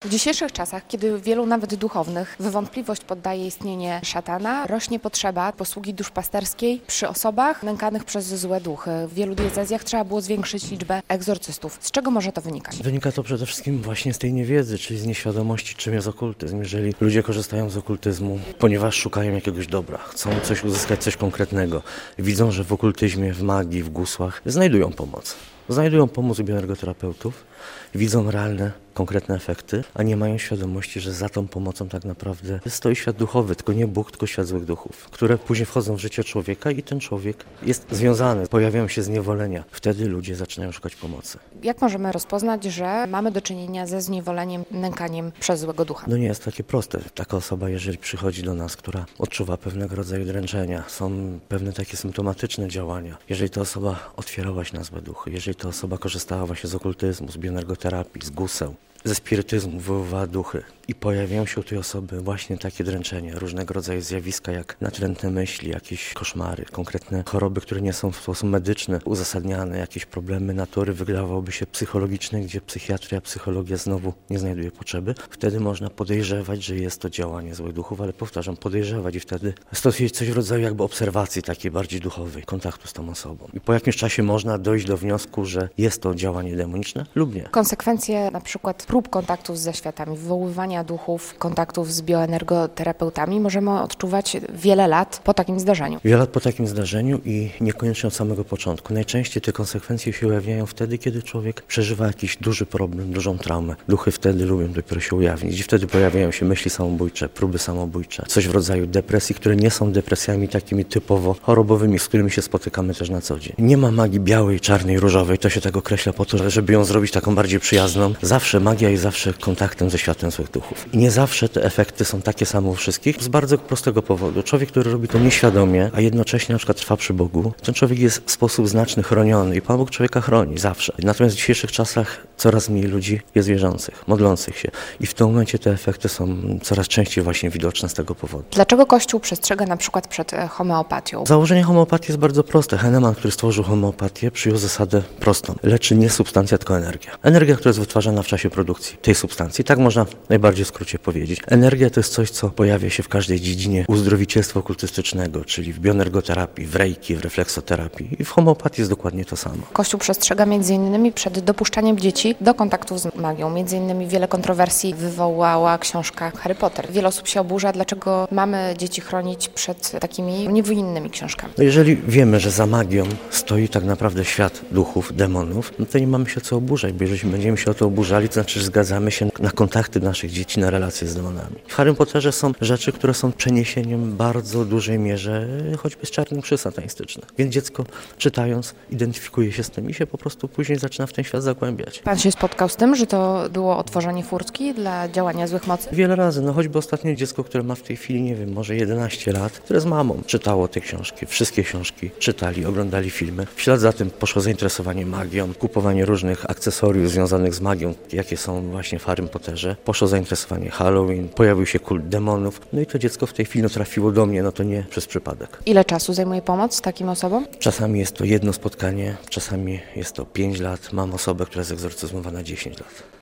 W dzisiejszych czasach, kiedy wielu nawet duchownych w wątpliwość poddaje istnienie szatana, rośnie potrzeba posługi duszpasterskiej przy osobach nękanych przez złe duchy. W wielu diecezjach trzeba było zwiększyć liczbę egzorcystów. Z czego może to wynikać? Wynika to przede wszystkim właśnie z tej niewiedzy, czyli z nieświadomości, czym jest okultyzm. Jeżeli ludzie korzystają z okultyzmu, ponieważ szukają jakiegoś dobra, chcą coś uzyskać, coś konkretnego, widzą, że w okultyzmie, w magii, w gusłach znajdują pomoc. Znajdują pomoc u bioenergoterapeutów, widzą realne, konkretne efekty, a nie mają świadomości, że za tą pomocą tak naprawdę stoi świat duchowy, tylko nie Bóg, tylko świat złych duchów, które później wchodzą w życie człowieka i ten człowiek jest związany, pojawiają się zniewolenia. Wtedy ludzie zaczynają szukać pomocy. Jak możemy rozpoznać, że mamy do czynienia ze zniewoleniem, nękaniem przez złego ducha? No nie jest takie proste. Taka osoba, jeżeli przychodzi do nas, która odczuwa pewnego rodzaju dręczenia, są pewne takie symptomatyczne działania, jeżeli ta osoba otwierała się na złe duchy, jeżeli ta osoba korzystała właśnie z okultyzmu, z bioenergoterapii, z guseł, ze spirytyzmu, wywoływała duchy i pojawiają się u tej osoby właśnie takie dręczenia, różnego rodzaju zjawiska jak natrętne myśli, jakieś koszmary, konkretne choroby, które nie są w sposób medyczny uzasadniane, jakieś problemy natury wydawałoby się psychologiczne, gdzie psychiatria, psychologia znowu nie znajduje potrzeby. Wtedy można podejrzewać, że jest to działanie złych duchów, ale powtarzam, podejrzewać i wtedy stosować coś w rodzaju jakby obserwacji takiej bardziej duchowej, kontaktu z tą osobą. I po jakimś czasie można dojść do wniosku, że jest to działanie demoniczne lub nie. Konsekwencje na przykład prób kontaktów ze światami, wywoływania duchów, kontaktów z bioenergoterapeutami możemy odczuwać wiele lat po takim zdarzeniu. Wiele lat po takim zdarzeniu i niekoniecznie od samego początku. Najczęściej te konsekwencje się ujawniają wtedy, kiedy człowiek przeżywa jakiś duży problem, dużą traumę. Duchy wtedy lubią dopiero się ujawnić i wtedy pojawiają się myśli samobójcze, próby samobójcze, coś w rodzaju depresji, które nie są depresjami takimi typowo chorobowymi, z którymi się spotykamy też na co dzień. Nie ma magii białej, czarnej, różowej, to się tak określa po to, żeby ją zrobić taką bardziej przyjazną. Zawsze magia jest zawsze kontaktem ze światem złych duchów. I nie zawsze te efekty są takie same u wszystkich z bardzo prostego powodu. Człowiek, który robi to nieświadomie, a jednocześnie na przykład trwa przy Bogu, ten człowiek jest w sposób znaczny chroniony i Pan Bóg człowieka chroni zawsze. Natomiast w dzisiejszych czasach coraz mniej ludzi jest wierzących, modlących się i w tym momencie te efekty są coraz częściej właśnie widoczne z tego powodu. Dlaczego Kościół przestrzega na przykład przed homeopatią? Założenie homeopatii jest bardzo proste. Hahnemann, który stworzył homeopatię, przyjął zasadę prostą. Leczy nie substancja, tylko energia. Energia, która jest wytwarzana w czasie produkcji tej substancji. Tak można najbardziej w skrócie powiedzieć. Energia to jest coś, co pojawia się w każdej dziedzinie uzdrowicielstwa okultystycznego, czyli w bioenergoterapii, w reiki, w refleksoterapii. I w homeopatii jest dokładnie to samo. Kościół przestrzega m.in. przed dopuszczaniem dzieci do kontaktów z magią. M.in. wiele kontrowersji wywołała książka Harry Potter. Wiele osób się oburza, dlaczego mamy dzieci chronić przed takimi niewinnymi książkami. No jeżeli wiemy, że za magią stoi tak naprawdę świat duchów, demonów, no to nie mamy się co oburzać, bo jeżeli będziemy się o to oburzali, to znaczy, że zgadzamy się na kontakty naszych dzieci, na relacje z demonami. W Harrym Potterze są rzeczy, które są przeniesieniem w bardzo dużej mierze choćby z czarnych mszy satanistycznych. Więc dziecko czytając identyfikuje się z tym i się po prostu później zaczyna w ten świat zagłębiać. Pan się spotkał z tym, że to było otworzenie furtki dla działania złych mocy? Wiele razy, no choćby ostatnio dziecko, które ma w tej chwili, nie wiem, może 11 lat, które z mamą czytało te książki, wszystkie książki czytali, oglądali filmy. W ślad za tym poszło zainteresowanie magią, kupowanie różnych akcesoriów związanych z magią, jakie są właśnie w Harrym Potterze. Poszło zainteresowanie Halloween, pojawił się kult demonów, no i to dziecko w tej chwili trafiło do mnie, no to nie przez przypadek. Ile czasu zajmuje pomoc takim osobom? Czasami jest to jedno spotkanie, czasami jest to 5 lat. Mam osobę, która jest egzorcyzmowana 10 lat.